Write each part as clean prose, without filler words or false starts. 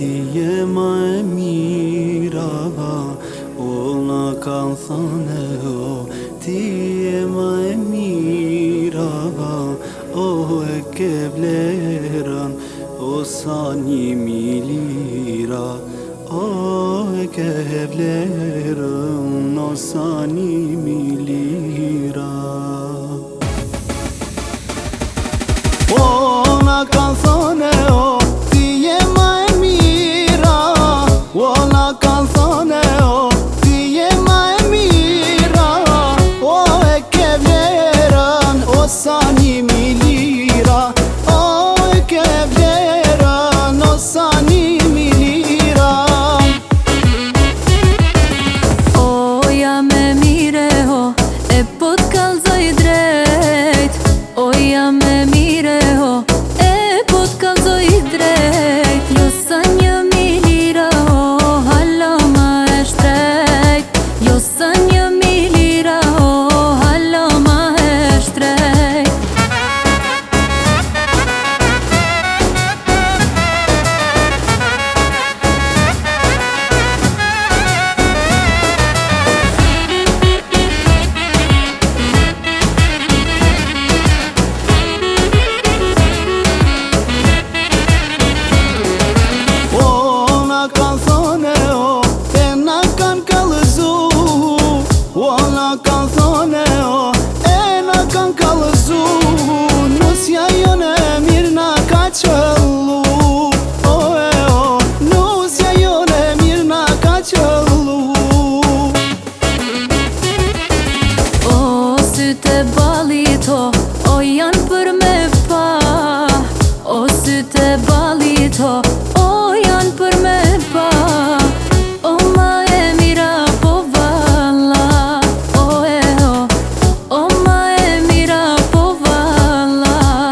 ti je ma e mira, ona kanë thënë ti je ma e mira, e ke vlerën, sa 1.000 lira, e ke vlerën, sa 1.000 lira. Ona kanë thënë ti je ma e mira, ona kanë thënë ti je ma e mira, e ke vlerën, sa 1.000 lira, e ke vlerën, sa 1.000 lira. O jam e mire e po t'kallzoj drejt, o jam e mire e po t'kallzoj drejt, jo sa 1.000 lira hala ma e shtrejt, jo sa 1.000 lira hala ma e shtrejt. Ona kanë thënë e na kanë kallëzu, nusja jone mirë na ka qëllu, nusja jone mirë na ka qëllu. O sytë e ballit o janë për me pa, o sytë e ballit o janë për me pa, o ma e mira po valla, o ma e mira po valla.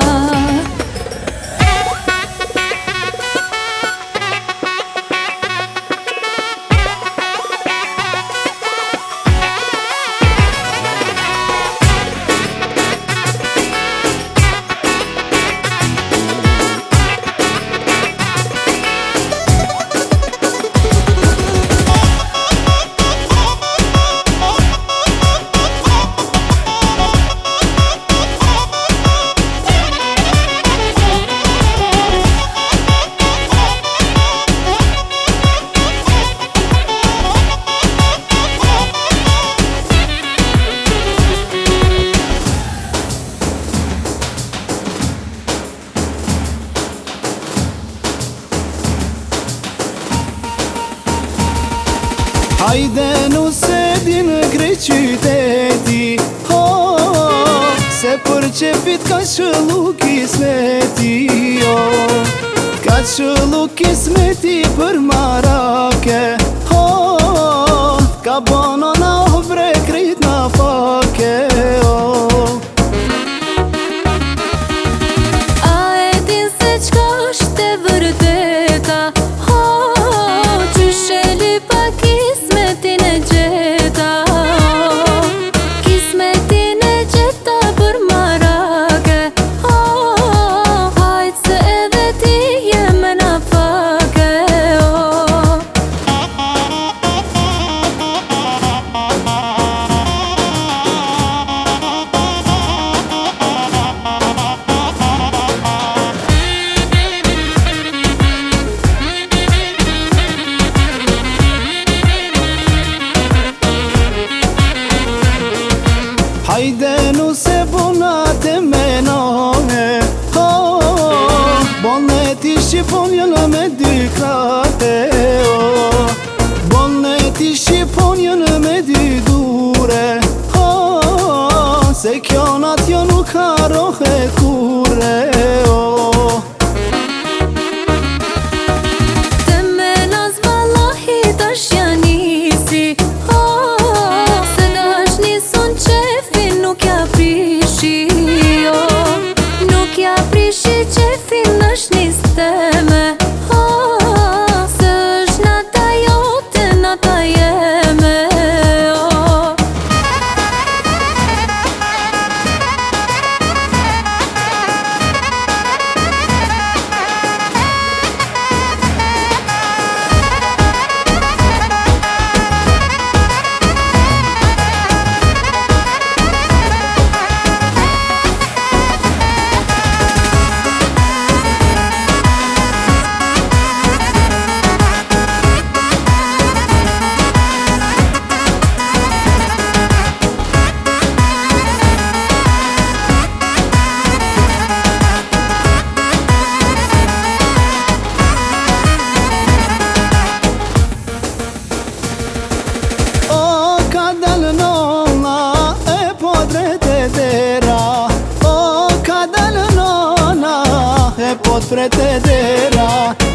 Hajde nuse di në krejt qyteti, se për qepit ka qëllu kismeti, ka qëllu kismeti për marake, ka bono na bre krejt na fake. A e din se qka është e vërteta, qyshe lipa kismetin e gjeta, kismetin e gjeta për marake, hajt se edhe ti jeme na fake. Hajde nuse bunat e menone, boneti shqipon jënë me dy krate, boneti shqipon jënë me dy dure, se kjo natjo nuk ka rohe kure. Te menas vallahi tash janisi, se dash nisun qefin nuk ja prishi, nuk ja prishi qefin është nis teme, se është nata jote nata jeme. pot pretendera